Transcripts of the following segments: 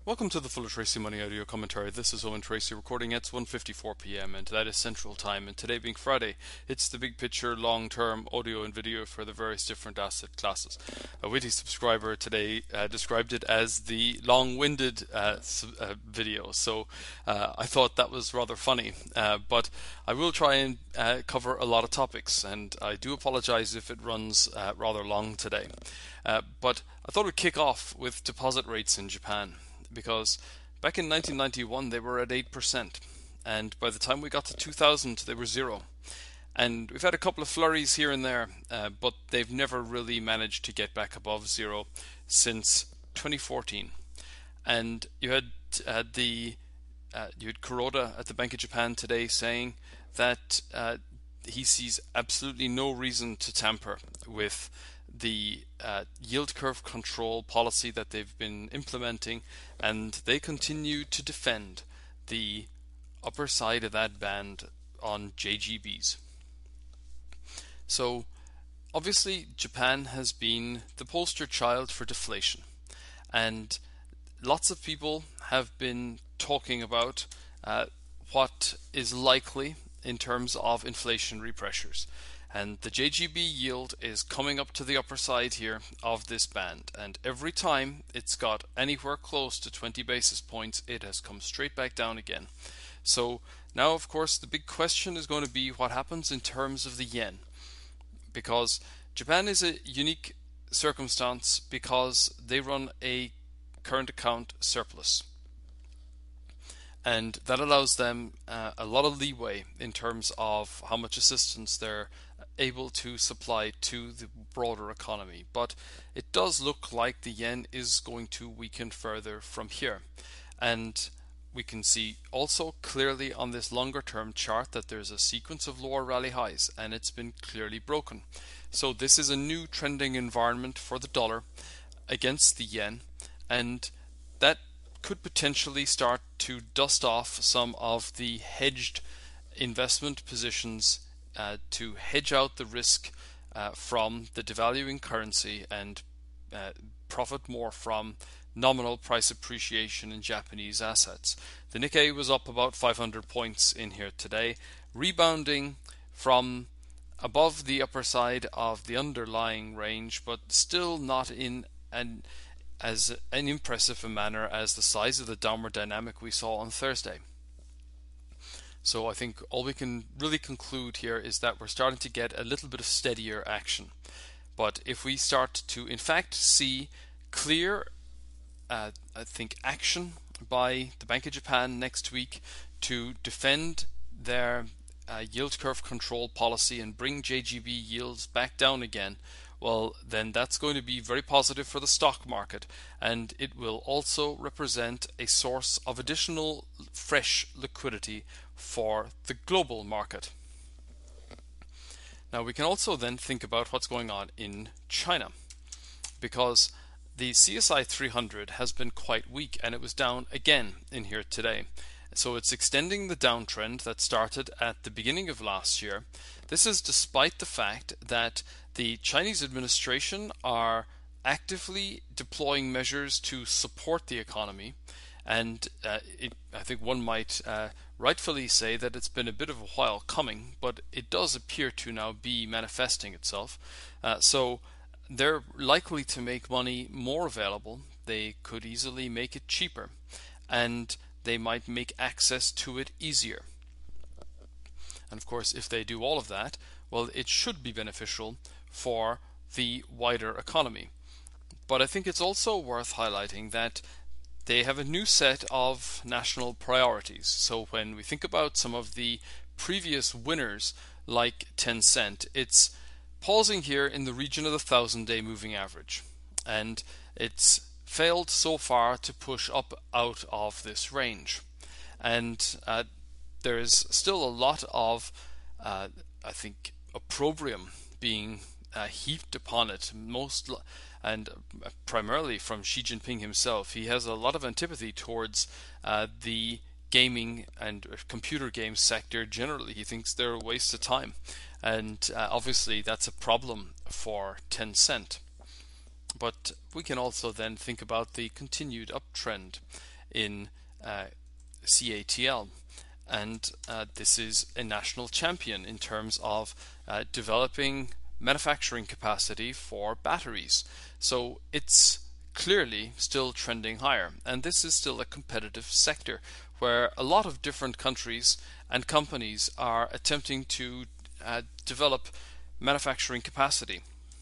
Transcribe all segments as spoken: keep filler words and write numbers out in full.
Welcome to the Full of Tracy Money audio commentary. This is Owen Tracy recording at one fifty-four p m and that is Central Time. And today being Friday, it's the big picture, long-term audio and video for the various different asset classes. A witty subscriber today uh, described it as the long-winded uh, uh, video, so uh, I thought that was rather funny. Uh, but I will try and uh, cover a lot of topics, and I do apologize if it runs uh, rather long today. Uh, but I thought we'd kick off with deposit rates in Japan, because back in nineteen ninety-one they were at eight percent, and by the time we got to two thousand they were zero. And we've had a couple of flurries here and there, uh, but they've never really managed to get back above zero since twenty fourteen. And you had uh, the uh, you had Kuroda at the Bank of Japan today saying that uh, he sees absolutely no reason to tamper with the uh, yield curve control policy that they've been implementing, and they continue to defend the upper side of that band on J G Bs. So obviously Japan has been the poster child for deflation, and lots of people have been talking about uh, what is likely in terms of inflationary pressures. And the J G B yield is coming up to the upper side here of this band, and every time it's got anywhere close to twenty basis points it has come straight back down again. So now of course the big question is going to be what happens in terms of the yen, because Japan is a unique circumstance because they run a current account surplus, and that allows them uh, a lot of leeway in terms of how much assistance they're able to supply to the broader economy. But it does look like the yen is going to weaken further from here, and we can see also clearly on this longer term chart that there's a sequence of lower rally highs, and it's been clearly broken. So this is a new trending environment for the dollar against the yen, and that could potentially start to dust off some of the hedged investment positions uh, to hedge out the risk uh, from the devaluing currency and uh, profit more from nominal price appreciation in Japanese assets. The Nikkei was up about five hundred points in here today, rebounding from above the upper side of the underlying range, but still not in an as an impressive a manner as the size of the downward dynamic we saw on Thursday. So I think all we can really conclude here is that we're starting to get a little bit of steadier action. But if we start to in fact see clear uh, I think action by the Bank of Japan next week to defend their uh, yield curve control policy and bring J G B yields back down again, well, then that's going to be very positive for the stock market, and it will also represent a source of additional fresh liquidity for the global market. Now we can also then think about what's going on in China, because the C S I three hundred has been quite weak, and it was down again in here today. So it's extending the downtrend that started at the beginning of last year. This is despite the fact that the Chinese administration are actively deploying measures to support the economy, and uh, it, I think one might uh, rightfully say that it's been a bit of a while coming, but it does appear to now be manifesting itself. Uh, so they're likely to make money more available. They could easily make it cheaper, and they might make access to it easier. And of course, if they do all of that, well, it should be beneficial for the wider economy. But I think it's also worth highlighting that they have a new set of national priorities. So when we think about some of the previous winners like Tencent, it's pausing here in the region of the thousand day moving average, and it's failed so far to push up out of this range. And uh, there is still a lot of uh, I think opprobrium being uh, heaped upon it, most and primarily from Xi Jinping himself. He has a lot of antipathy towards uh, the gaming and computer game sector generally. He thinks they're a waste of time, and uh, obviously that's a problem for Tencent. But we can also then think about the continued uptrend in uh, C A T L. And uh, this is a national champion in terms of uh, developing manufacturing capacity for batteries. So it's clearly still trending higher, and this is still a competitive sector where a lot of different countries and companies are attempting to uh, develop manufacturing capacity.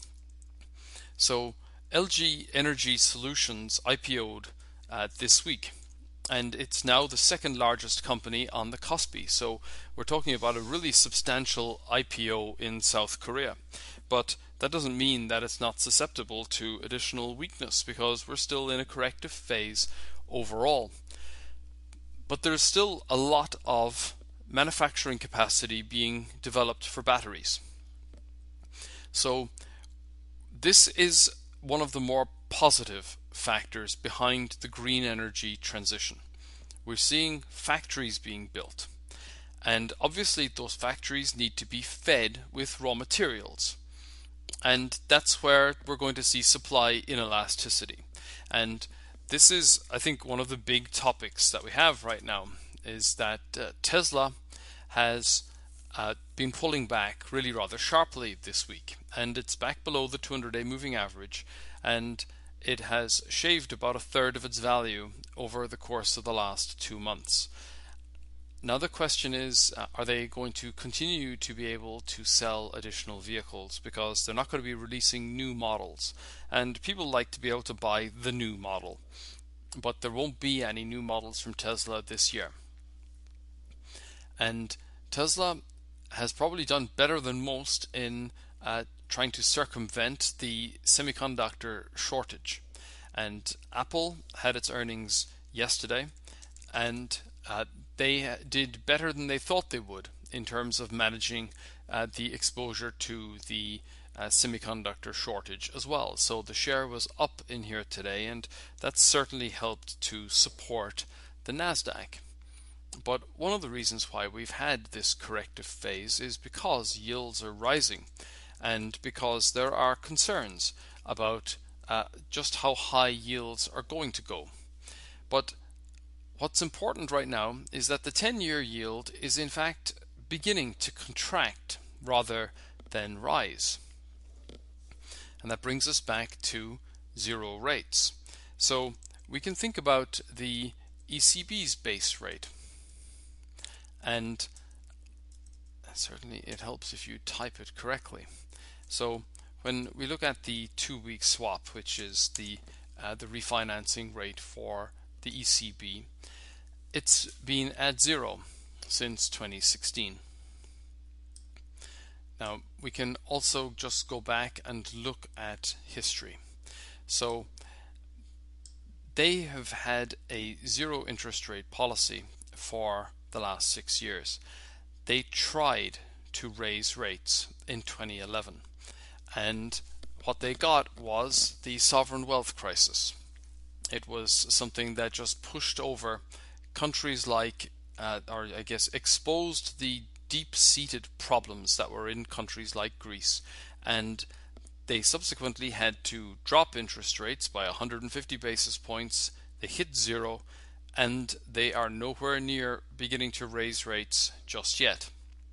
So L G Energy Solutions I P O'd uh, this week, and it's now the second largest company on the Kospi. So we're talking about a really substantial I P O in South Korea. But that doesn't mean that it's not susceptible to additional weakness, because we're still in a corrective phase overall. But there's still a lot of manufacturing capacity being developed for batteries. So this is one of the more positive factors behind the green energy transition. We're seeing factories being built, and obviously those factories need to be fed with raw materials, and that's where we're going to see supply inelasticity. And this is, I think, one of the big topics that we have right now, is that uh, Tesla has uh, been pulling back really rather sharply this week, and it's back below the two hundred day moving average, and it has shaved about a third of its value over the course of the last two months. Now the question is, uh, are they going to continue to be able to sell additional vehicles, because they're not going to be releasing new models, and people like to be able to buy the new model, but there won't be any new models from Tesla this year. And Tesla has probably done better than most in uh, trying to circumvent the semiconductor shortage. And Apple had its earnings yesterday, and uh, they did better than they thought they would in terms of managing uh, the exposure to the uh, semiconductor shortage as well. So the share was up in here today, and that certainly helped to support the Nasdaq. But one of the reasons why we've had this corrective phase is because yields are rising, and because there are concerns about uh, just how high yields are going to go. But what's important right now is that the ten-year yield is in fact beginning to contract rather than rise. And that brings us back to zero rates. So we can think about the E C B's base rate. And certainly it helps if you type it correctly. So when we look at the two-week swap, which is the uh, the refinancing rate for the E C B, it's been at zero since twenty sixteen. Now we can also just go back and look at history. So they have had a zero interest rate policy for the last six years. They tried to raise rates in twenty eleven, and what they got was the sovereign wealth crisis. It was something that just pushed over countries like, uh, or I guess exposed the deep-seated problems that were in countries like Greece, and they subsequently had to drop interest rates by one hundred fifty basis points. They hit zero, and they are nowhere near beginning to raise rates just yet.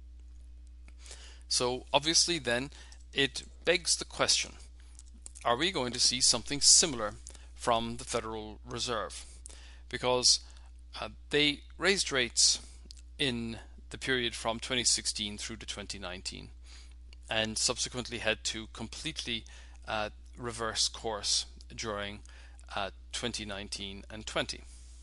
So obviously then it begs the question, are we going to see something similar from the Federal Reserve? Because uh, they raised rates in the period from twenty sixteen through to twenty nineteen, and subsequently had to completely uh, reverse course during uh, twenty nineteen and twenty.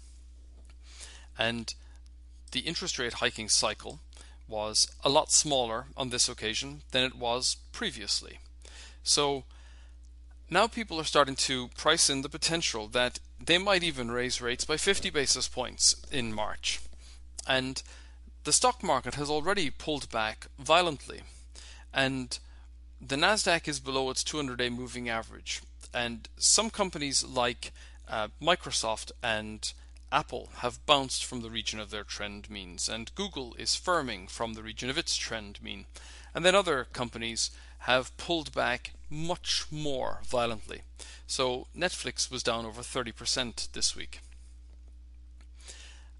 And the interest rate hiking cycle was a lot smaller on this occasion than it was previously. So now people are starting to price in the potential that they might even raise rates by fifty basis points in March. And the stock market has already pulled back violently, and the Nasdaq is below its two hundred day moving average, and some companies like uh, Microsoft and Apple have bounced from the region of their trend means, and Google is firming from the region of its trend mean, and then other companies have pulled back much more violently. So Netflix was down over thirty percent this week.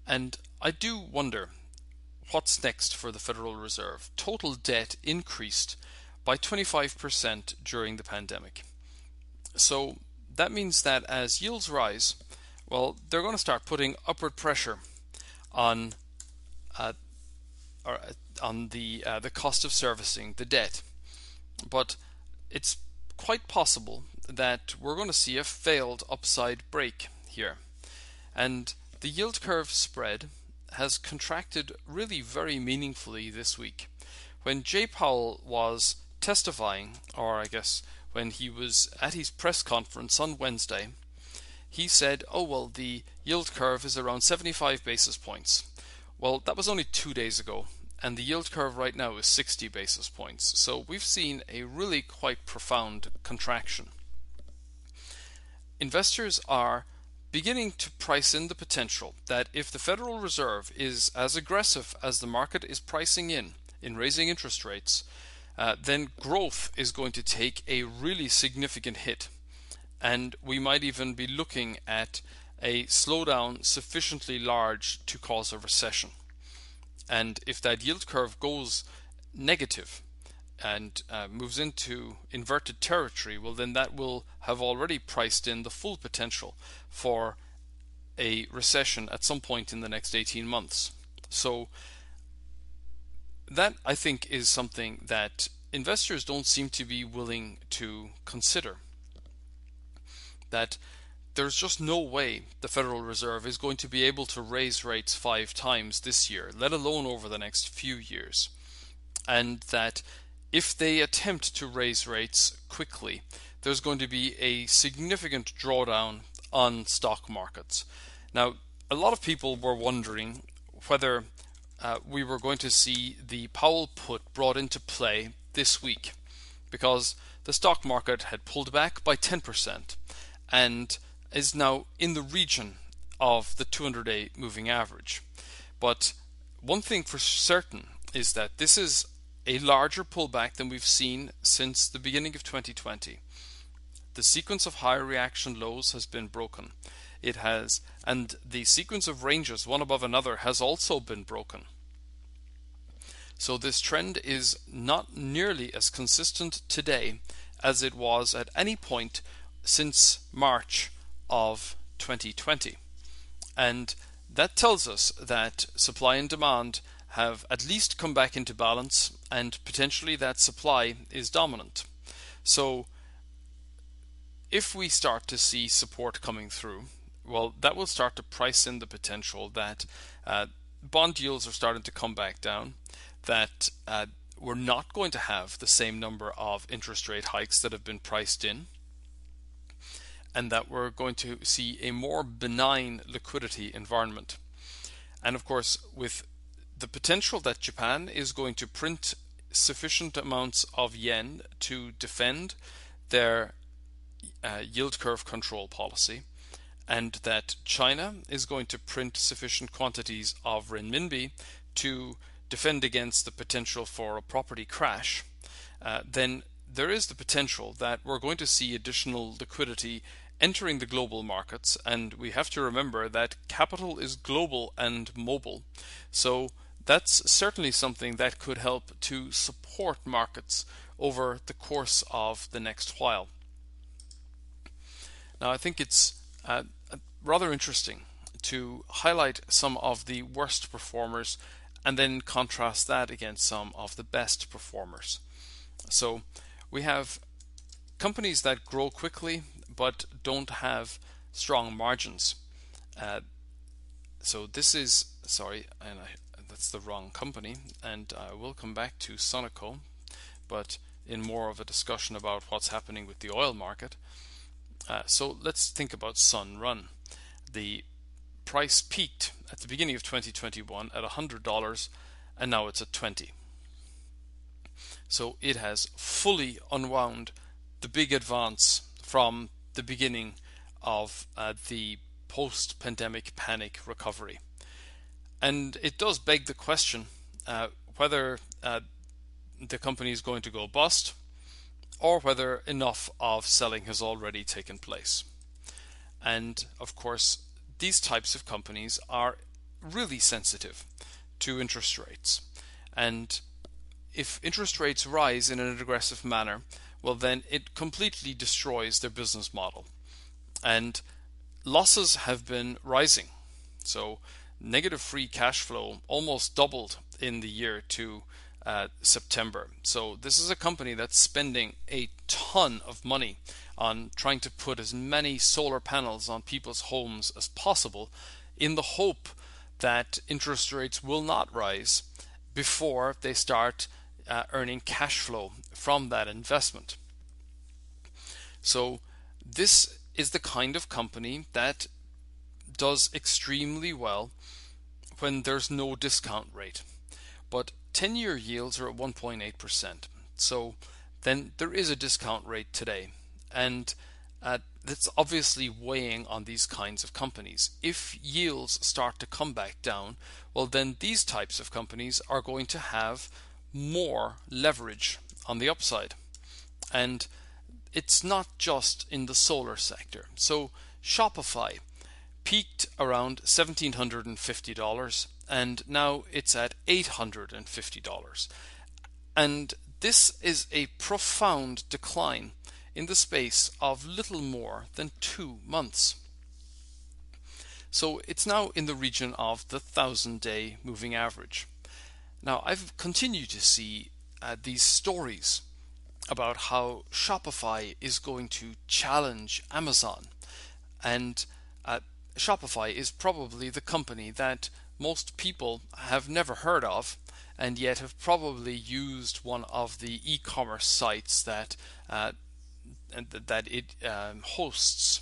And I do wonder what's next for the Federal Reserve. Total debt increased by twenty-five percent during the pandemic. So that means that as yields rise, well, they're going to start putting upward pressure on uh, or, uh, on the uh, the cost of servicing the debt. But it's quite possible that we're going to see a failed upside break here. And the yield curve spread has contracted really very meaningfully this week. When Jay Powell was testifying, or I guess when he was at his press conference on Wednesday, he said, oh, well, the yield curve is around seventy-five basis points. Well, that was only two days ago, and the yield curve right now is sixty basis points. So we've seen a really quite profound contraction. Investors are beginning to price in the potential that if the Federal Reserve is as aggressive as the market is pricing in in raising interest rates, uh, then growth is going to take a really significant hit. And we might even be looking at a slowdown sufficiently large to cause a recession. And if that yield curve goes negative and uh, moves into inverted territory, well, then that will have already priced in the full potential for a recession at some point in the next eighteen months. So that, I think, is something that investors don't seem to be willing to consider. That there's just no way the Federal Reserve is going to be able to raise rates five times this year, let alone over the next few years. And that if they attempt to raise rates quickly, there's going to be a significant drawdown on stock markets. Now, a lot of people were wondering whether uh, we were going to see the Powell put brought into play this week, because the stock market had pulled back by ten percent and is now in the region of the two hundred day moving average. But one thing for certain is that this is a larger pullback than we've seen since the beginning of twenty twenty. The sequence of higher reaction lows has been broken. It has, and the sequence of ranges, one above another, has also been broken. So this trend is not nearly as consistent today as it was at any point since March of twenty twenty. And that tells us that supply and demand have at least come back into balance, and potentially that supply is dominant. So if we start to see support coming through, well, that will start to price in the potential that uh, bond yields are starting to come back down, that uh, we're not going to have the same number of interest rate hikes that have been priced in, and that we're going to see a more benign liquidity environment. And of course, with the potential that Japan is going to print sufficient amounts of yen to defend their uh, yield curve control policy, and that China is going to print sufficient quantities of renminbi to defend against the potential for a property crash, uh, then there is the potential that we're going to see additional liquidity entering the global markets. And we have to remember that capital is global and mobile. So that's certainly something that could help to support markets over the course of the next while. Now, I think it's uh, rather interesting to highlight some of the worst performers and then contrast that against some of the best performers. So we have companies that grow quickly but don't have strong margins. Uh, so this is, sorry, and I, that's the wrong company, and I will come back to Sonico, but in more of a discussion about what's happening with the oil market. Uh, so let's think about Sunrun. The price peaked at the beginning of twenty twenty-one at one hundred dollars, and now it's at twenty dollars. So it has fully unwound the big advance from the beginning of uh, the post-pandemic panic recovery. And it does beg the question uh, whether uh, the company is going to go bust, or whether enough of selling has already taken place. And of course, these types of companies are really sensitive to interest rates. And if interest rates rise in an aggressive manner, well, then it completely destroys their business model. And losses have been rising. So negative free cash flow almost doubled in the year to uh, September. So this is a company that's spending a ton of money on trying to put as many solar panels on people's homes as possible in the hope that interest rates will not rise before they start uh, earning cash flow from that investment. So this is the kind of company that does extremely well when there's no discount rate. But ten-year yields are at one point eight percent. So then there is a discount rate today. And uh, that's obviously weighing on these kinds of companies. If yields start to come back down, well, then these types of companies are going to have more leverage on the upside. And it's not just in the solar sector. So Shopify peaked around one thousand seven hundred fifty dollars and now it's at eight hundred fifty dollars. And this is a profound decline in the space of little more than two months. So it's now in the region of the thousand-day moving average. Now, I've continued to see uh, these stories about how Shopify is going to challenge Amazon. And uh, Shopify is probably the company that most people have never heard of, and yet have probably used one of the e-commerce sites that uh, that it um, hosts.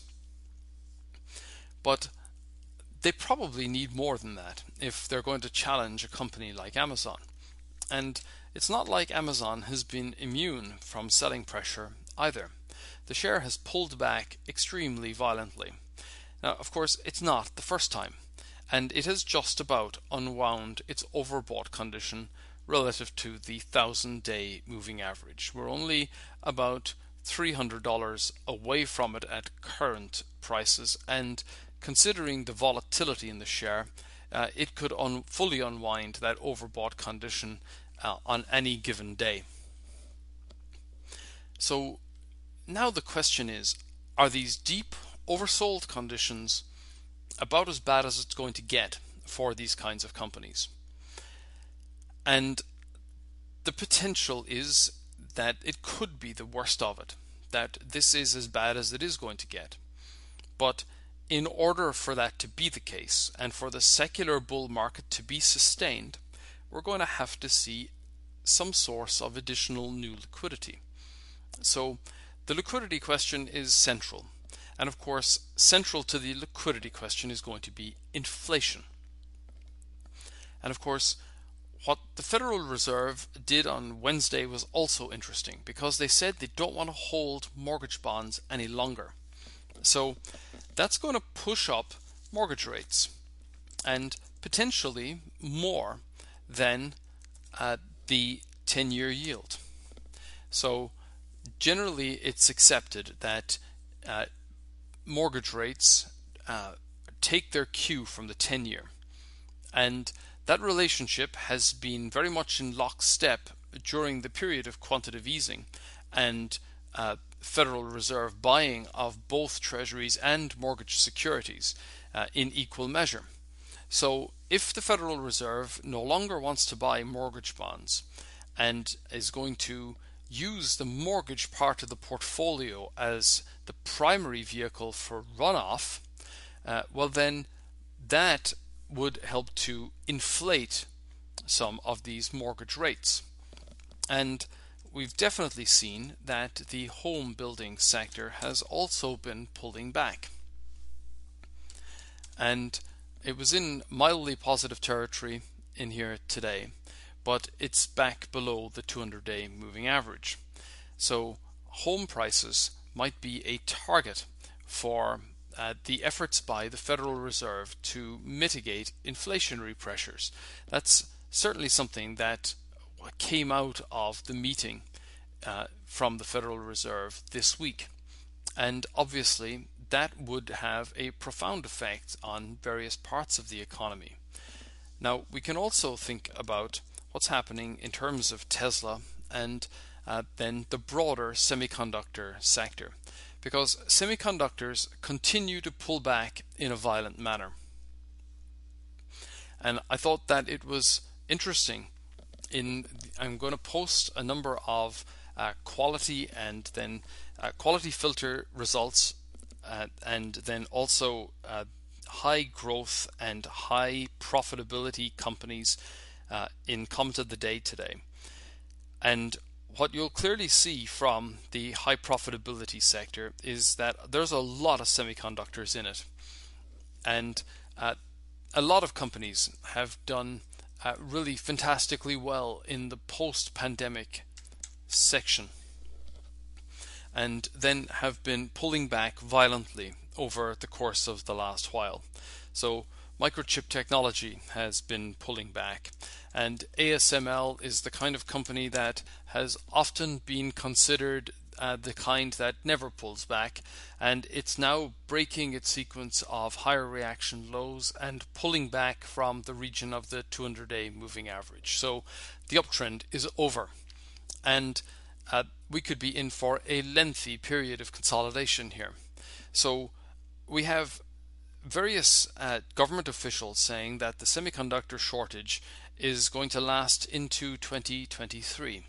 But they probably need more than that if they're going to challenge a company like Amazon. And it's not like Amazon has been immune from selling pressure either. The share has pulled back extremely violently. Now, of course, it's not the first time, and it has just about unwound its overbought condition relative to the thousand-day moving average. We're only about three hundred dollars away from it at current prices, and considering the volatility in the share, uh, it could un- fully unwind that overbought condition uh, on any given day. So now the question is, are these deep oversold conditions about as bad as it's going to get for these kinds of companies? And the potential is that it could be the worst of it, that this is as bad as it is going to get. But in order for that to be the case, and for the secular bull market to be sustained, we're going to have to see some source of additional new liquidity. So the liquidity question is central. And of course, central to the liquidity question is going to be inflation. And of course, what the Federal Reserve did on Wednesday was also interesting, because they said they don't want to hold mortgage bonds any longer. So that's going to push up mortgage rates, and potentially more than uh, the ten-year yield. So generally it's accepted that uh, mortgage rates uh, take their cue from the ten-year, and that relationship has been very much in lockstep during the period of quantitative easing and uh, Federal Reserve buying of both treasuries and mortgage securities uh, in equal measure. So if the Federal Reserve no longer wants to buy mortgage bonds and is going to use the mortgage part of the portfolio as the primary vehicle for runoff, uh, well then that would help to inflate some of these mortgage rates. And we've definitely seen that the home building sector has also been pulling back. And it was in mildly positive territory in here today, but it's back below the two hundred day moving average. So home prices might be a target for uh, the efforts by the Federal Reserve to mitigate inflationary pressures. That's certainly something that came out of the meeting uh, from the Federal Reserve this week. And obviously that would have a profound effect on various parts of the economy. Now, we can also think about what's happening in terms of Tesla and uh, then the broader semiconductor sector, because semiconductors continue to pull back in a violent manner. And I thought that it was interesting. In I'm going to post a number of uh, quality and then uh, quality filter results, uh, and then also uh, high growth and high profitability companies uh, in comment of the day today. And what you'll clearly see from the high profitability sector is that there's a lot of semiconductors in it, and uh, a lot of companies have done uh, really fantastically well in the post-pandemic section, and then have been pulling back violently over the course of the last while. So Microchip Technology has been pulling back, and A S M L is the kind of company that has often been considered uh, the kind that never pulls back, and it's now breaking its sequence of higher reaction lows and pulling back from the region of the two hundred day moving average. So the uptrend is over, and uh, we could be in for a lengthy period of consolidation here. So we have various uh, government officials saying that the semiconductor shortage is going to last into twenty twenty-three.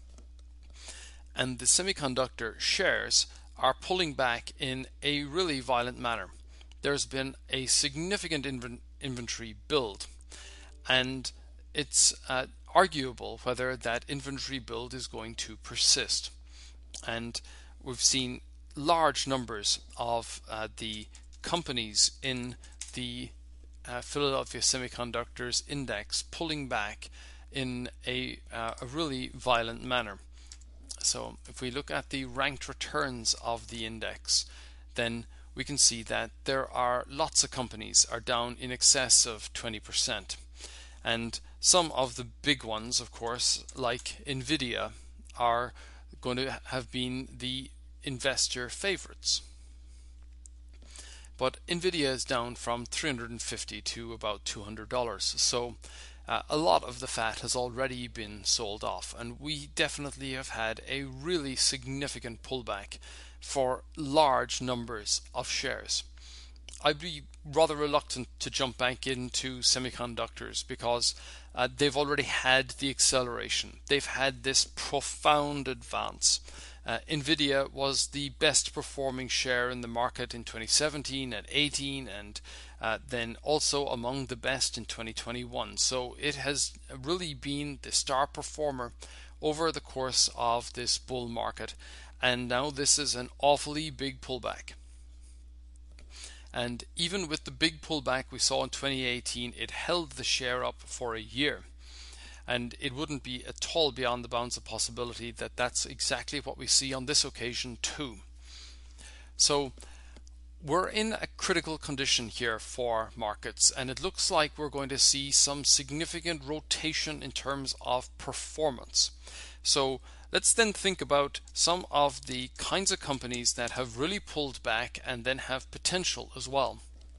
And the semiconductor shares are pulling back in a really violent manner. There's been a significant inv- inventory build, and it's uh, arguable whether that inventory build is going to persist. And we've seen large numbers of uh, the companies in the uh, Philadelphia Semiconductors Index pulling back in a, uh, a really violent manner. So if we look at the ranked returns of the index, then we can see that there are lots of companies are down in excess of twenty percent. And some of the big ones, of course, like Nvidia, are going to have been the investor favorites. But Nvidia is down from three hundred fifty dollars to about two hundred dollars. So uh, a lot of the fat has already been sold off, and we definitely have had a really significant pullback for large numbers of shares. I'd be rather reluctant to jump back into semiconductors because uh, they've already had the acceleration. They've had this profound advance. Uh, Nvidia was the best performing share in the market in twenty seventeen and eighteen, and uh, then also among the best in twenty twenty-one. So it has really been the star performer over the course of this bull market, and now this is an awfully big pullback. And even with the big pullback we saw in twenty eighteen, it held the share up for a year. And it wouldn't be at all beyond the bounds of possibility that that's exactly what we see on this occasion too. So we're in a critical condition here for markets, and it looks like we're going to see some significant rotation in terms of performance. So let's then think about some of the kinds of companies that have really pulled back and then have potential as well.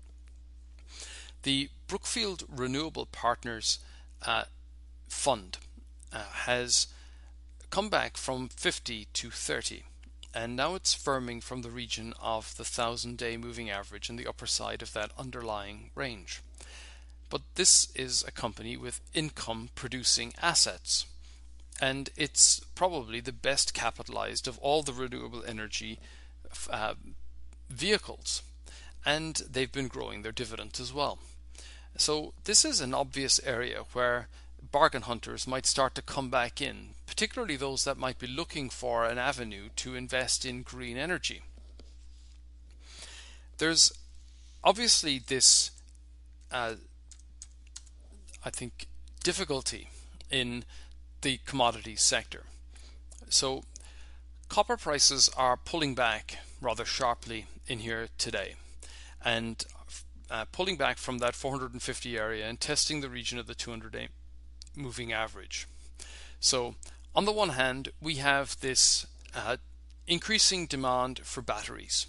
The Brookfield Renewable Partners uh, fund uh, has come back from fifty to thirty, and now it's firming from the region of the thousand day moving average and the upper side of that underlying range. But this is a company with income producing assets, and it's probably the best capitalized of all the renewable energy uh, vehicles, and they've been growing their dividend as well. So this is an obvious area where bargain hunters might start to come back in, particularly those that might be looking for an avenue to invest in green energy. There's obviously this, uh, I think, difficulty in the commodities sector. So copper prices are pulling back rather sharply in here today, and uh, pulling back from that four hundred fifty area and testing the region of the two hundred day moving average. So on the one hand, we have this uh, increasing demand for batteries,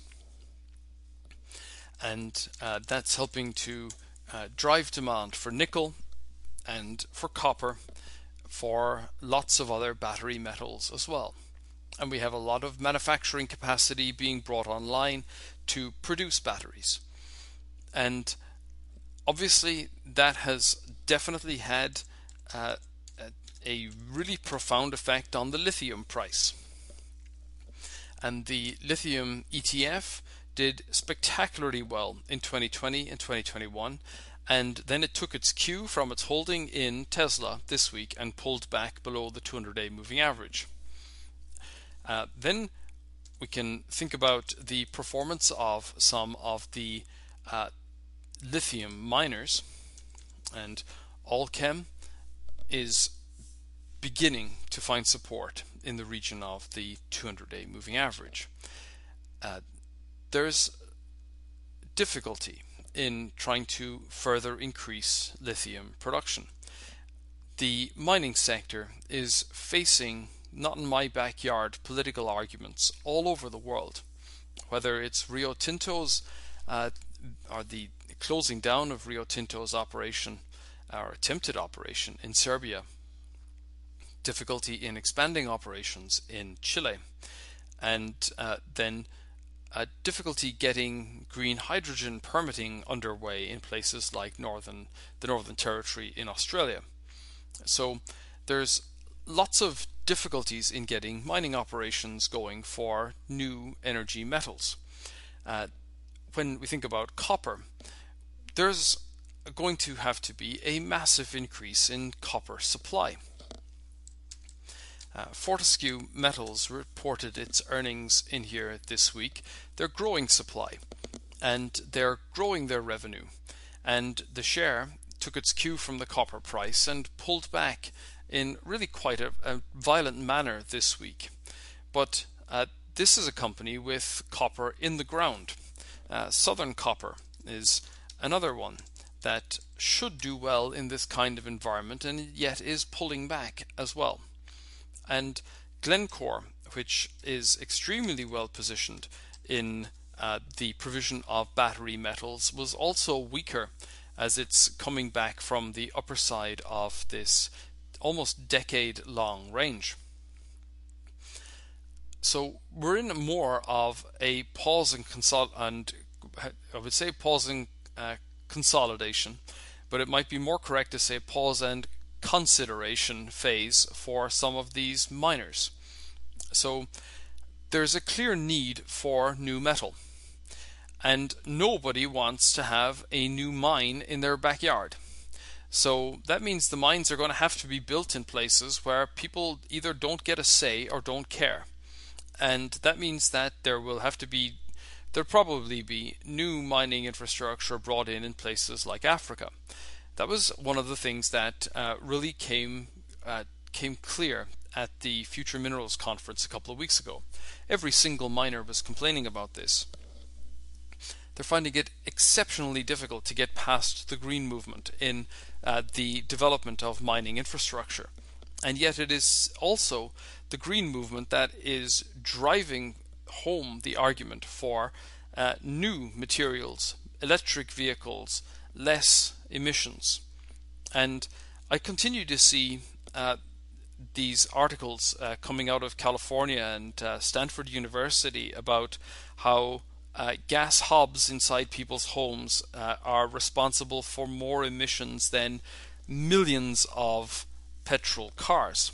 and uh, that's helping to uh, drive demand for nickel and for copper, for lots of other battery metals as well. And we have a lot of manufacturing capacity being brought online to produce batteries. And obviously that has definitely had uh, a really profound effect on the lithium price. And the lithium E T F did spectacularly well in twenty twenty and twenty twenty-one, and then it took its cue from its holding in Tesla this week and pulled back below the two hundred day moving average. Uh, then we can think about the performance of some of the uh, lithium miners, and Allkem is beginning to find support in the region of the two hundred day moving average. Uh, there's difficulty in trying to further increase lithium production. The mining sector is facing, not in my backyard, political arguments all over the world, whether it's Rio Tinto's uh, or the closing down of Rio Tinto's operation or attempted operation in Serbia, difficulty in expanding operations in Chile, and uh, then a difficulty getting green hydrogen permitting underway in places like northern the Northern Territory in Australia. So there's lots of difficulties in getting mining operations going for new energy metals. Uh, when we think about copper, there's going to have to be a massive increase in copper supply. Uh, Fortescue Metals reported its earnings in here this week. They're growing supply and they're growing their revenue, and the share took its cue from the copper price and pulled back in really quite a, a violent manner this week. But uh, this is a company with copper in the ground. Uh, Southern Copper is another one that should do well in this kind of environment and yet is pulling back as well. And Glencore, which is extremely well positioned in uh, the provision of battery metals, was also weaker as it's coming back from the upper side of this almost decade long range. So we're in more of a pause and consol and I would say pause and uh, consolidation, but it might be more correct to say pause and consideration phase for some of these miners. So there's a clear need for new metal, and nobody wants to have a new mine in their backyard. So that means the mines are going to have to be built in places where people either don't get a say or don't care. And that means that there will have to be there'll probably be new mining infrastructure brought in in places like Africa. That was one of the things that uh, really came uh, came clear at the Future Minerals Conference a couple of weeks ago. Every single miner was complaining about this. They're finding it exceptionally difficult to get past the green movement in uh, the development of mining infrastructure. And yet it is also the green movement that is driving home the argument for uh, new materials, electric vehicles, less emissions. And I continue to see uh, these articles uh, coming out of California and uh, Stanford University about how uh, gas hobs inside people's homes uh, are responsible for more emissions than millions of petrol cars.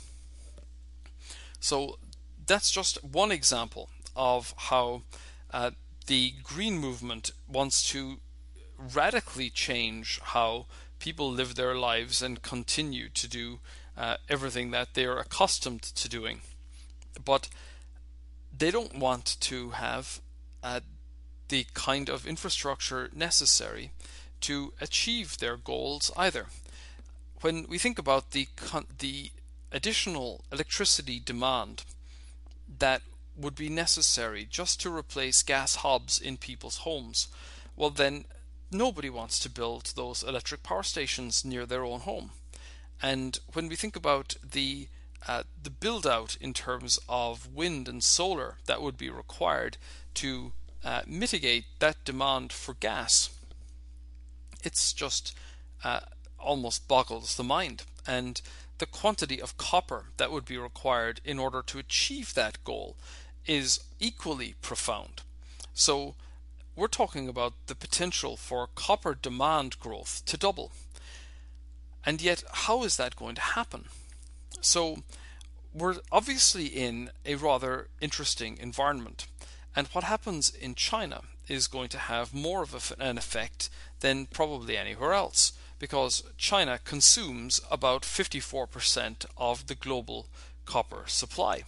So that's just one example of how uh, the green movement wants to radically change how people live their lives and continue to do uh, everything that they're accustomed to doing. But they don't want to have uh, the kind of infrastructure necessary to achieve their goals either. When we think about the the additional electricity demand that would be necessary just to replace gas hobs in people's homes, well then nobody wants to build those electric power stations near their own home. And when we think about the uh, the build out in terms of wind and solar that would be required to uh, mitigate that demand for gas, it's just uh, almost boggles the mind. And the quantity of copper that would be required in order to achieve that goal is equally profound. So we're talking about the potential for copper demand growth to double. And yet, how is that going to happen? So we're obviously in a rather interesting environment. And what happens in China is going to have more of an effect than probably anywhere else, because China consumes about fifty-four percent of the global copper supply.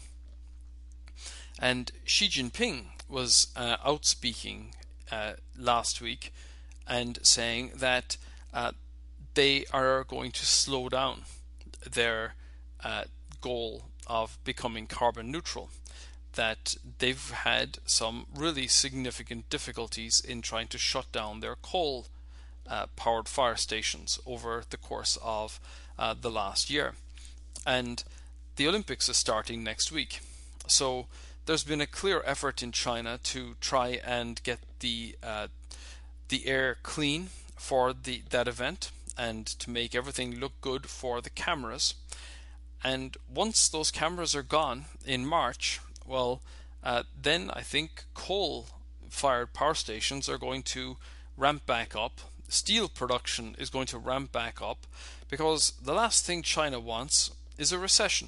And Xi Jinping was uh, out speaking uh, last week and saying that uh, they are going to slow down their uh, goal of becoming carbon neutral, that they've had some really significant difficulties in trying to shut down their coal uh, powered fire stations over the course of uh, the last year. And the Olympics is starting next week. So there's been a clear effort in China to try and get the uh, the air clean for the that event and to make everything look good for the cameras. And once those cameras are gone in March, well, uh, then I think coal-fired power stations are going to ramp back up. Steel production is going to ramp back up, because the last thing China wants is a recession.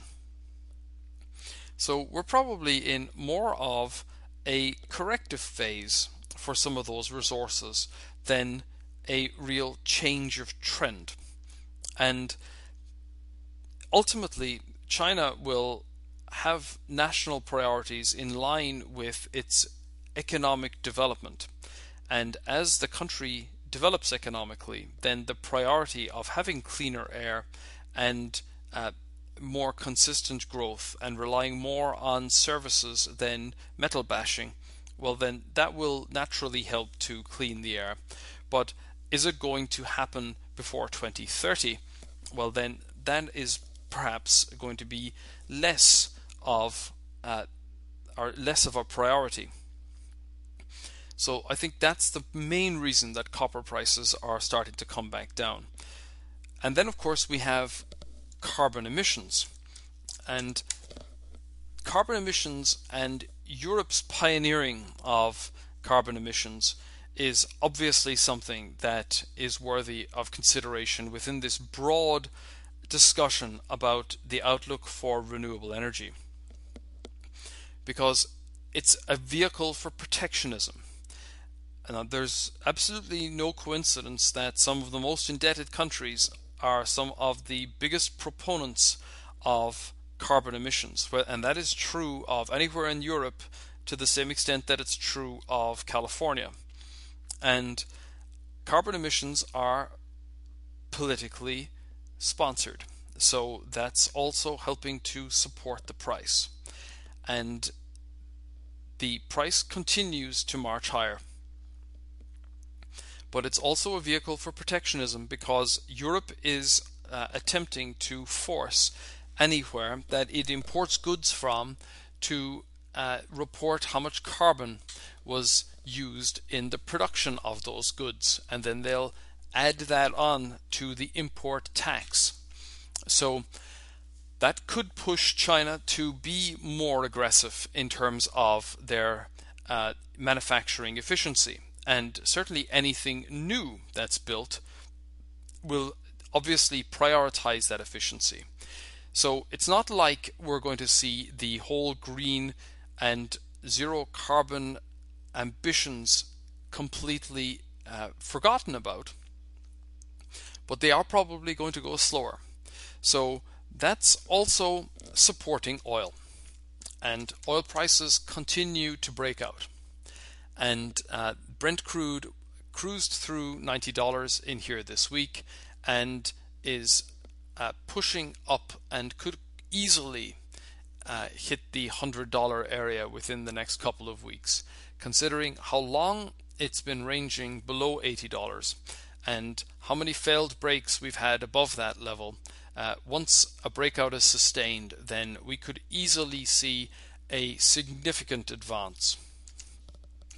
So we're probably in more of a corrective phase for some of those resources than a real change of trend. And ultimately, China will have national priorities in line with its economic development. And as the country develops economically, then the priority of having cleaner air and uh, more consistent growth and relying more on services than metal bashing, well, then that will naturally help to clean the air. But is it going to happen before twenty thirty? Well, then that is perhaps going to be less of uh, or less of a priority. So I think that's the main reason that copper prices are starting to come back down. And then, of course, we have carbon emissions. And carbon emissions and Europe's pioneering of carbon emissions is obviously something that is worthy of consideration within this broad discussion about the outlook for renewable energy, because it's a vehicle for protectionism. And there's absolutely no coincidence that some of the most indebted countries are some of the biggest proponents of carbon emissions, and that is true of anywhere in Europe to the same extent that it's true of California. And carbon emissions are politically sponsored, so that's also helping to support the price. And the price continues to march higher. But it's also a vehicle for protectionism, because Europe is uh, attempting to force anywhere that it imports goods from to uh, report how much carbon was used in the production of those goods, and then they'll add that on to the import tax. So that could push China to be more aggressive in terms of their uh, manufacturing efficiency. And certainly anything new that's built will obviously prioritize that efficiency. So it's not like we're going to see the whole green and zero carbon ambitions completely uh, forgotten about, but they are probably going to go slower. So that's also supporting oil, and oil prices continue to break out. And uh, Brent crude cruised through ninety dollars in here this week and is uh, pushing up and could easily uh, hit the one hundred dollars area within the next couple of weeks, considering how long it's been ranging below eighty dollars and how many failed breaks we've had above that level. Uh, once a breakout is sustained, then we could easily see a significant advance.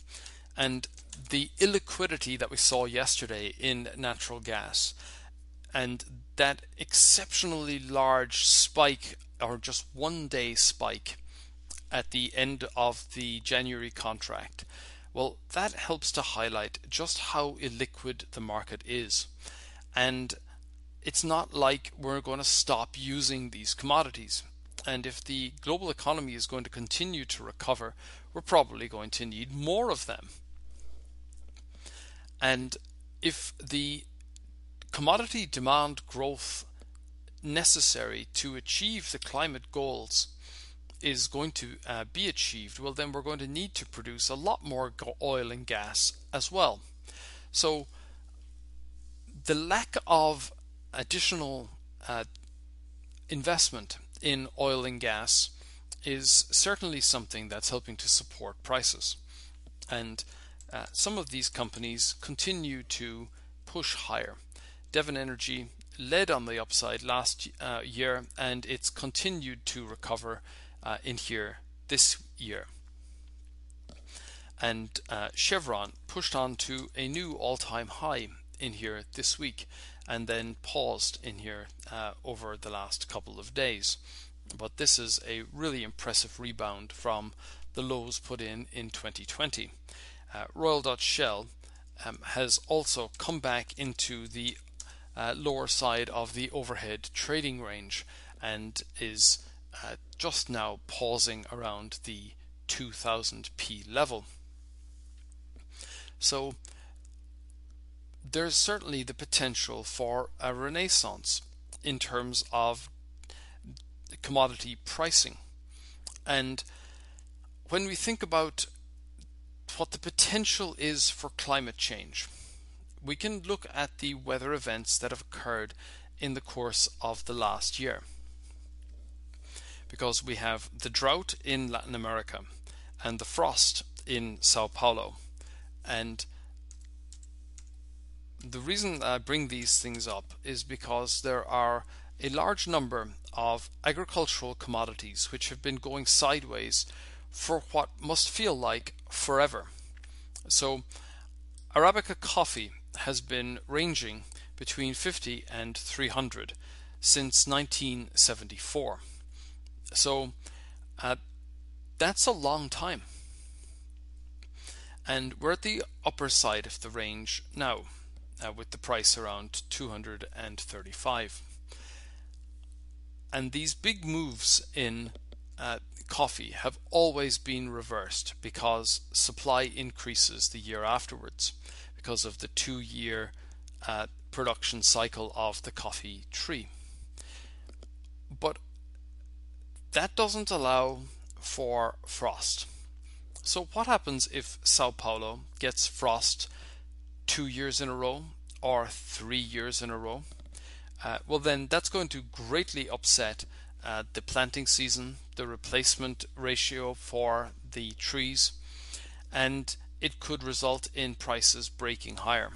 And the illiquidity that we saw yesterday in natural gas and that exceptionally large spike, or just one day spike at the end of the January contract, well, that helps to highlight just how illiquid the market is. And it's not like we're going to stop using these commodities. And if the global economy is going to continue to recover, we're probably going to need more of them. And if the commodity demand growth necessary to achieve the climate goals is going to uh, be achieved, well, then we're going to need to produce a lot more oil and gas as well. So the lack of additional uh, investment in oil and gas is certainly something that's helping to support prices. And uh, some of these companies continue to push higher. Devon Energy led on the upside last uh, year, and it's continued to recover uh, in here this year. And uh, Chevron pushed on to a new all-time high in here this week, and then paused in here uh, over the last couple of days. But this is a really impressive rebound from the lows put in in twenty twenty. Uh, Royal Dutch Shell um, has also come back into the uh, lower side of the overhead trading range, and is uh, just now pausing around the two thousand p level. So there's certainly the potential for a renaissance in terms of commodity pricing. And when we think about what the potential is for climate change, we can look at the weather events that have occurred in the course of the last year. Because we have the drought in Latin America and the frost in Sao Paulo. And the reason I bring these things up is because there are a large number of agricultural commodities which have been going sideways for what must feel like forever. So Arabica coffee has been ranging between fifty and three hundred since nineteen seventy-four. So uh, that's a long time. And we're at the upper side of the range now, uh, with the price around two hundred thirty-five. And these big moves in uh, coffee have always been reversed because supply increases the year afterwards because of the two-year uh, production cycle of the coffee tree. But that doesn't allow for frost. So what happens if Sao Paulo gets frost two years in a row or three years in a row? Uh, well, then that's going to greatly upset uh, the planting season, the replacement ratio for the trees, and it could result in prices breaking higher.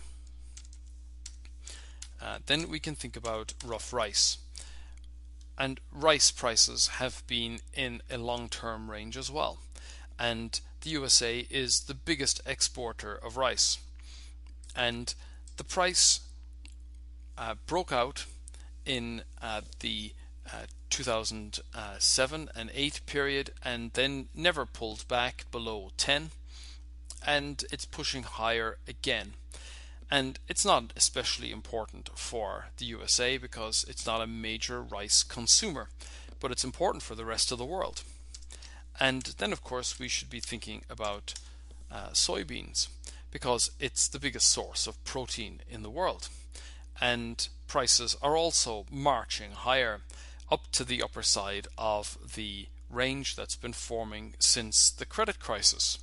Uh, then we can think about rough rice. And rice prices have been in a long-term range as well. And the U S A is the biggest exporter of rice. And the price uh, broke out in uh, the uh, two thousand seven and eight period, and then never pulled back below ten, and it's pushing higher again. And it's not especially important for the U S A because it's not a major rice consumer, but it's important for the rest of the world. And then of course we should be thinking about uh, soybeans, because it's the biggest source of protein in the world. And prices are also marching higher up to the upper side of the range that's been forming since the credit crisis.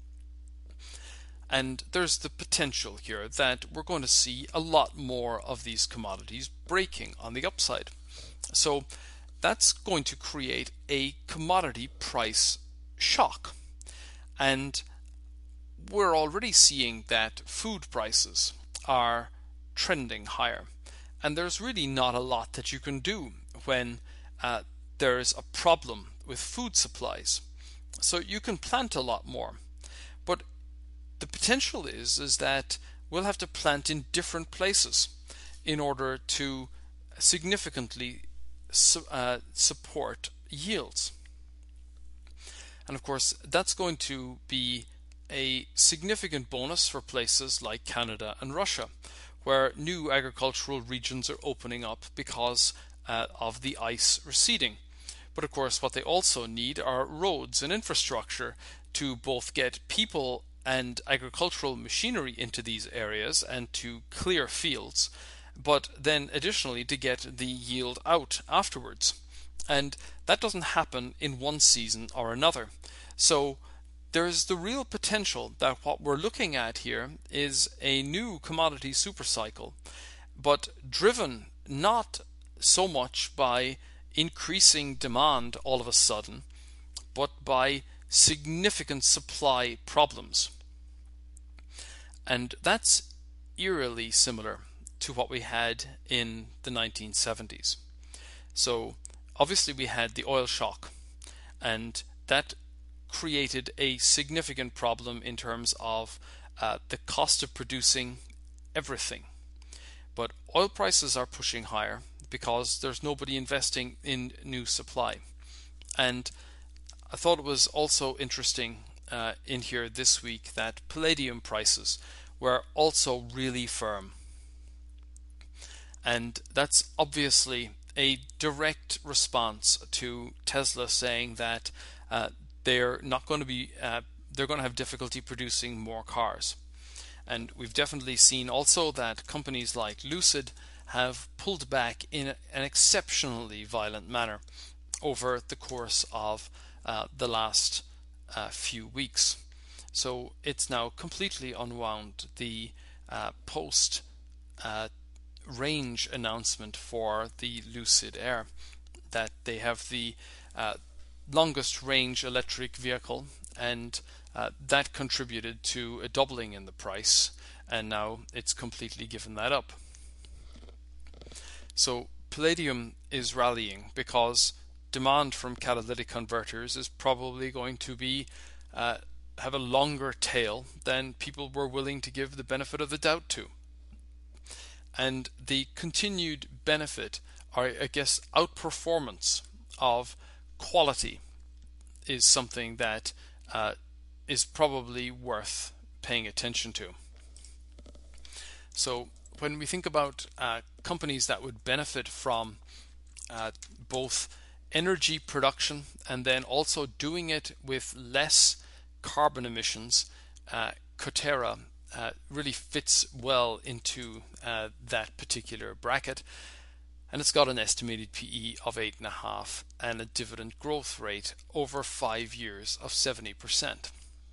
And there's the potential here that we're going to see a lot more of these commodities breaking on the upside. So that's going to create a commodity price shock. And we're already seeing that food prices are trending higher. And there's really not a lot that you can do when uh, there's a problem with food supplies. So you can plant a lot more. But the potential is, is that we'll have to plant in different places. in order to significantly su- uh, support yields. And of course, that's going to be a significant bonus for places like Canada and Russia, where new agricultural regions are opening up because uh, of the ice receding. But of course, what they also need are roads and infrastructure to both get people and agricultural machinery into these areas and to clear fields, but then additionally to get the yield out afterwards. And that doesn't happen in one season or another. So there's the real potential that what we're looking at here is a new commodity supercycle, but driven not so much by increasing demand all of a sudden, but by significant supply problems. And that's eerily similar to what we had in the nineteen seventies. So obviously we had the oil shock, and that created a significant problem in terms of uh, the cost of producing everything. But oil prices are pushing higher because there's nobody investing in new supply. And I thought it was also interesting uh, in here this week that palladium prices were also really firm. And that's obviously a direct response to Tesla saying that uh, they're not going to be, uh, they're going to have difficulty producing more cars. And we've definitely seen also that companies like Lucid have pulled back in an exceptionally violent manner over the course of uh, the last uh, few weeks. So it's now completely unwound the uh, post uh, range announcement for the Lucid Air, that they have the uh, longest range electric vehicle, and uh, that contributed to a doubling in the price, and now it's completely given that up. So palladium is rallying because demand from catalytic converters is probably going to be uh, have a longer tail than people were willing to give the benefit of the doubt to. And the continued benefit, or I guess outperformance of quality, is something that uh, is probably worth paying attention to. So when we think about uh, companies that would benefit from uh, both energy production and then also doing it with less carbon emissions, uh, Coterra uh, really fits well into uh, that particular bracket. And it's got an estimated P E of eight point five and a dividend growth rate over five years of seventy percent.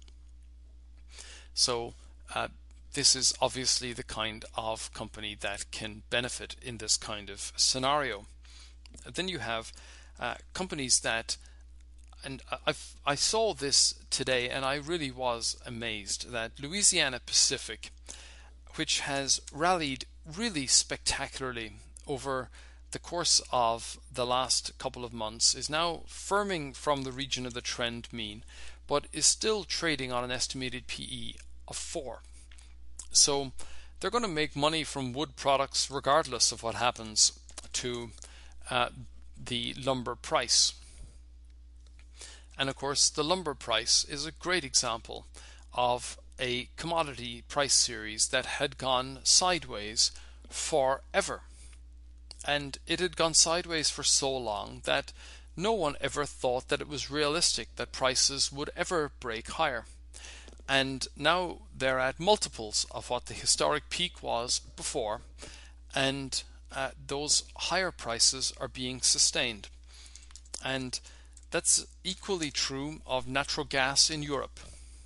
So uh, this is obviously the kind of company that can benefit in this kind of scenario. Then you have uh, companies that, and I've, I saw this today and I really was amazed that Louisiana Pacific, which has rallied really spectacularly over the course of the last couple of months, is now firming from the region of the trend mean, but is still trading on an estimated P E of four. So they're going to make money from wood products regardless of what happens to uh, the lumber price. And of course, the lumber price is a great example of a commodity price series that had gone sideways forever. And it had gone sideways for so long that no one ever thought that it was realistic that prices would ever break higher. And now they're at multiples of what the historic peak was before, and uh, those higher prices are being sustained. And that's equally true of natural gas in Europe.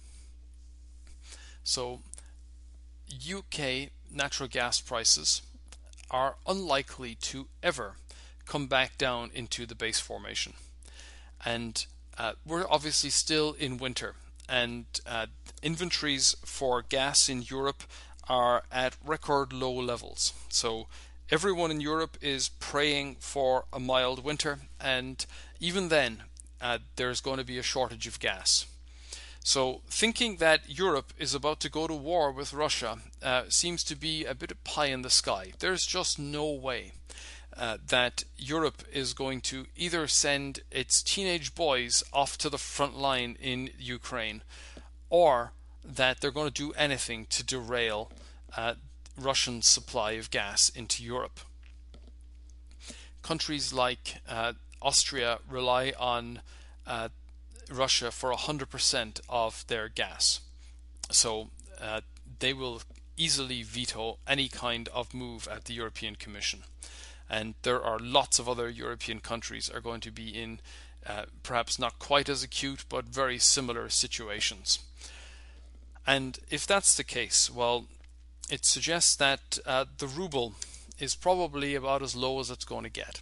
So U K natural gas prices are unlikely to ever come back down into the base formation. And uh, we're obviously still in winter, and uh, inventories for gas in Europe are at record low levels. So everyone in Europe is praying for a mild winter, and even then uh, there's going to be a shortage of gas. So thinking that Europe is about to go to war with Russia uh, seems to be a bit of pie in the sky. There's just no way uh, that Europe is going to either send its teenage boys off to the front line in Ukraine, or that they're going to do anything to derail uh, Russian supply of gas into Europe. Countries like uh, Austria rely on uh, Russia for one hundred percent of their gas. So uh, they will easily veto any kind of move at the European Commission. And there are lots of other European countries are going to be in uh, perhaps not quite as acute but very similar situations. And if that's the case, well, it suggests that uh, the ruble is probably about as low as it's going to get.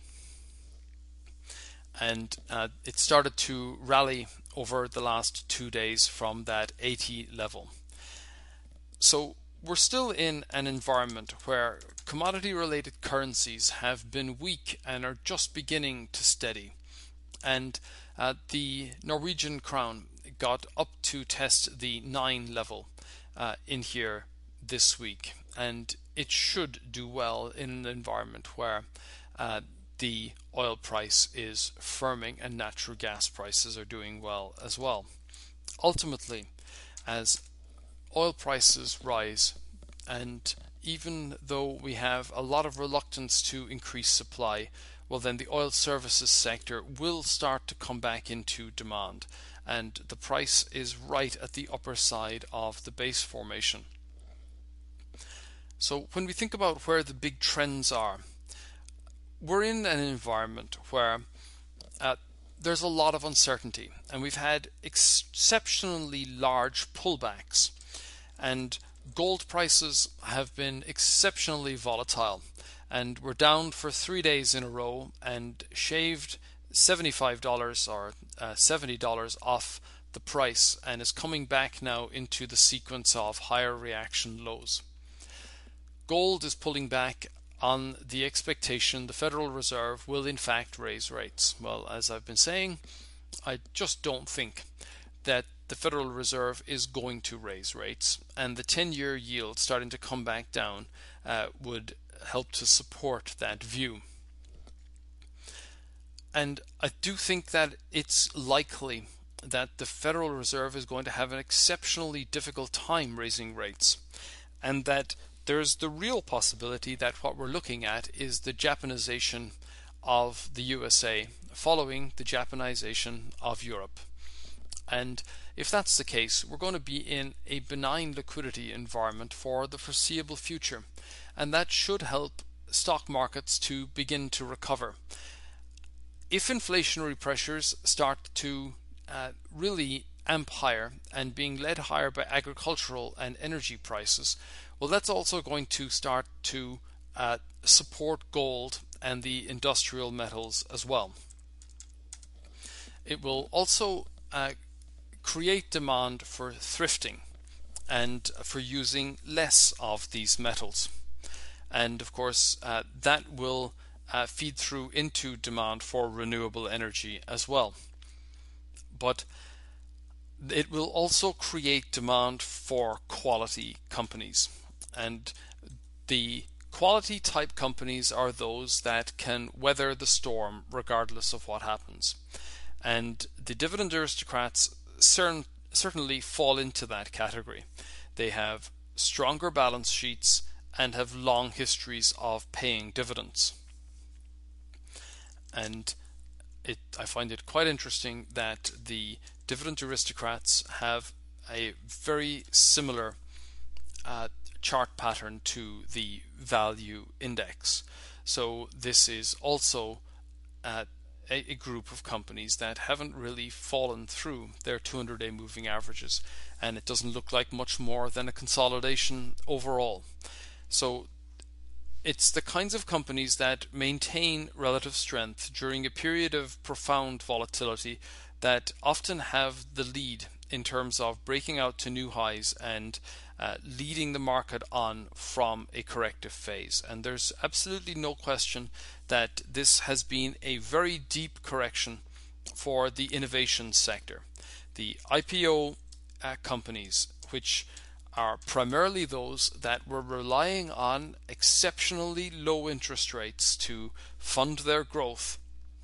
And uh, it started to rally over the last two days from that eighty level. So we're still in an environment where commodity related currencies have been weak and are just beginning to steady. And uh, the Norwegian crown got up to test the nine level uh, in here this week, and it should do well in an environment where uh, the oil price is firming and natural gas prices are doing well as well. Ultimately, as oil prices rise, and even though we have a lot of reluctance to increase supply, well then the oil services sector will start to come back into demand, and the price is right at the upper side of the base formation. So when we think about where the big trends are, we're in an environment where uh, there's a lot of uncertainty, and we've had exceptionally large pullbacks, and gold prices have been exceptionally volatile, and we're down for three days in a row and shaved seventy-five dollars or uh, seventy dollars off the price, and is coming back now into the sequence of higher reaction lows. Gold is pulling back on the expectation the Federal Reserve will in fact raise rates. Well, as I've been saying, I just don't think that the Federal Reserve is going to raise rates, and the ten-year yield starting to come back down uh, would help to support that view. And I do think that it's likely that the Federal Reserve is going to have an exceptionally difficult time raising rates, and that there's the real possibility that what we're looking at is the Japanization of the U S A following the Japanization of Europe. And if that's the case, we're going to be in a benign liquidity environment for the foreseeable future, and that should help stock markets to begin to recover. If inflationary pressures start to uh, really amp higher and being led higher by agricultural and energy prices, well, that's also going to start to uh, support gold and the industrial metals as well. It will also uh, create demand for thrifting and for using less of these metals. And of course, uh, that will uh, feed through into demand for renewable energy as well. But it will also create demand for quality companies. And the quality type companies are those that can weather the storm regardless of what happens. And the dividend aristocrats cern- certainly fall into that category. They have stronger balance sheets and have long histories of paying dividends. And it, I find it quite interesting that the dividend aristocrats have a very similar uh, chart pattern to the value index. So this is also uh, a, a group of companies that haven't really fallen through their two hundred day moving averages, and it doesn't look like much more than a consolidation overall. So it's the kinds of companies that maintain relative strength during a period of profound volatility that often have the lead in terms of breaking out to new highs and uh, leading the market on from a corrective phase. And there's absolutely no question that this has been a very deep correction for the innovation sector. The I P O uh, companies, which are primarily those that were relying on exceptionally low interest rates to fund their growth,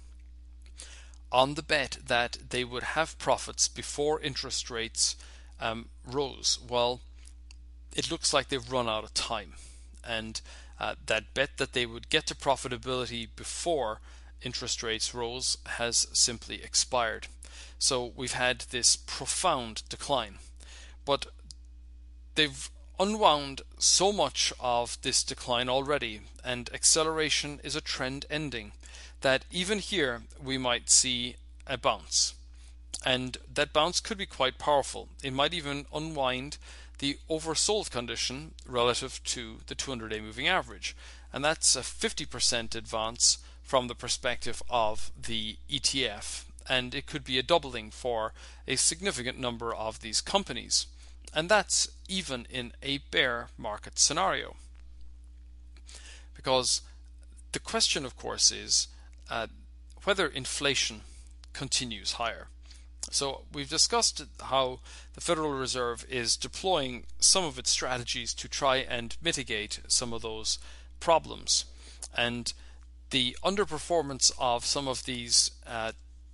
on the bet that they would have profits before interest rates um, rose. Well, it looks like they've run out of time, and uh, that bet that they would get to profitability before interest rates rose has simply expired. So we've had this profound decline, but they've unwound so much of this decline already, and acceleration is a trend ending, that even here we might see a bounce. And that bounce could be quite powerful. It might even unwind the oversold condition relative to the two hundred day moving average. And that's a fifty percent advance from the perspective of the E T F. And it could be a doubling for a significant number of these companies. And that's even in a bear market scenario. Because the question, of course, is uh, whether inflation continues higher. So we've discussed how the Federal Reserve is deploying some of its strategies to try and mitigate some of those problems. And the underperformance of some of these uh,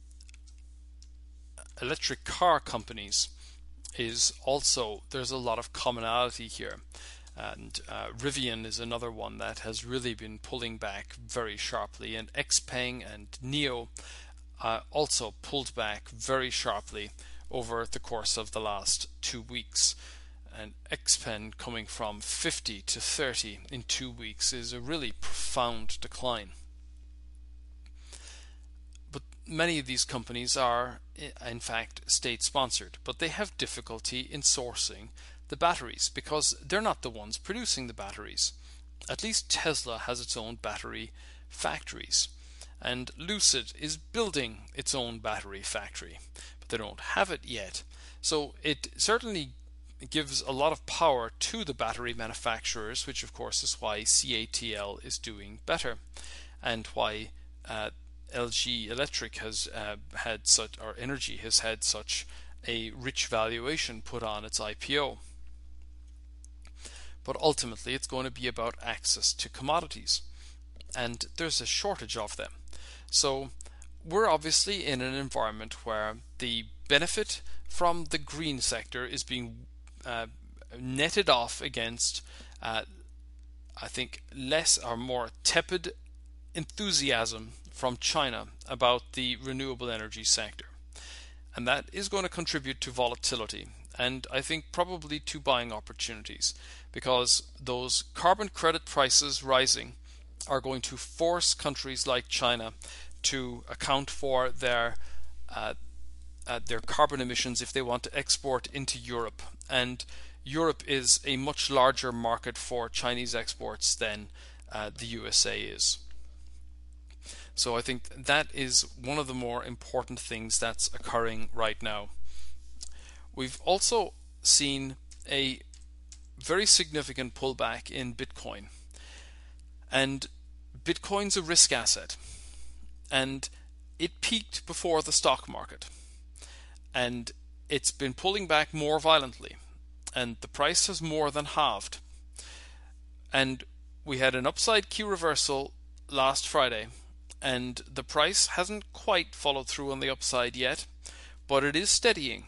electric car companies is also, there's a lot of commonality here. And uh, Rivian is another one that has really been pulling back very sharply, and Xpeng and NIO uh, also pulled back very sharply over the course of the last two weeks. And Xpeng coming from fifty to thirty in two weeks is a really profound decline. But many of these companies are in fact state sponsored, but they have difficulty in sourcing the batteries because they're not the ones producing the batteries. At least Tesla has its own battery factories, and Lucid is building its own battery factory, but they don't have it yet. So it certainly gives a lot of power to the battery manufacturers, which of course is why C A T L is doing better, and why uh, L G Electric has uh, had such, or Energy has had such a rich valuation put on its I P O. But ultimately it's going to be about access to commodities, and there's a shortage of them. So we're obviously in an environment where the benefit from the green sector is being uh, netted off against uh, I think less or more tepid enthusiasm from China about the renewable energy sector. And that is going to contribute to volatility, and I think probably to buying opportunities, because those carbon credit prices rising are going to force countries like China to account for their uh, uh, their carbon emissions if they want to export into Europe. And Europe is a much larger market for Chinese exports than uh, the U S A is. So I think that is one of the more important things that's occurring right now. We've also seen a very significant pullback in Bitcoin. And Bitcoin's a risk asset. And it peaked before the stock market. And it's been pulling back more violently. And the price has more than halved. And we had an upside key reversal last Friday, and the price hasn't quite followed through on the upside yet, but it is steadying.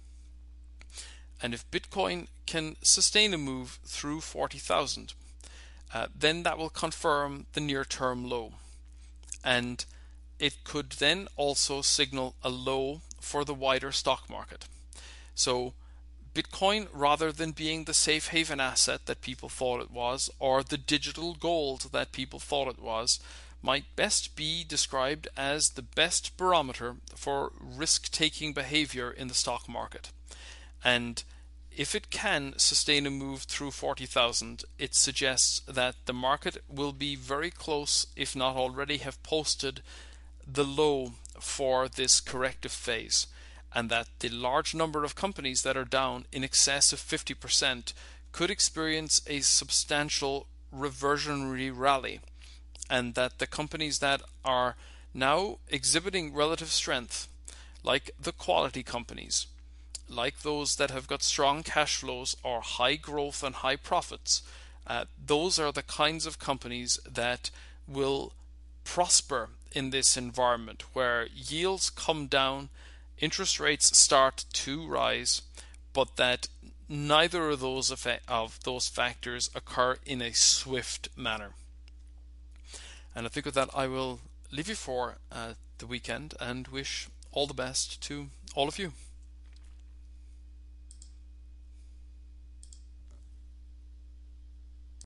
And if Bitcoin can sustain a move through forty thousand, uh, then that will confirm the near-term low. And it could then also signal a low for the wider stock market. So Bitcoin, rather than being the safe haven asset that people thought it was, or the digital gold that people thought it was, might best be described as the best barometer for risk-taking behavior in the stock market. And if it can sustain a move through forty thousand, it suggests that the market will be very close, if not already have posted the low for this corrective phase, and that the large number of companies that are down in excess of fifty percent could experience a substantial reversionary rally, and that the companies that are now exhibiting relative strength, like the quality companies, like those that have got strong cash flows or high growth and high profits, uh, those are the kinds of companies that will prosper in this environment where yields come down, interest rates start to rise, but that neither of those effect of those factors occur in a swift manner. And I think with that, I will leave you for uh, the weekend and wish all the best to all of you.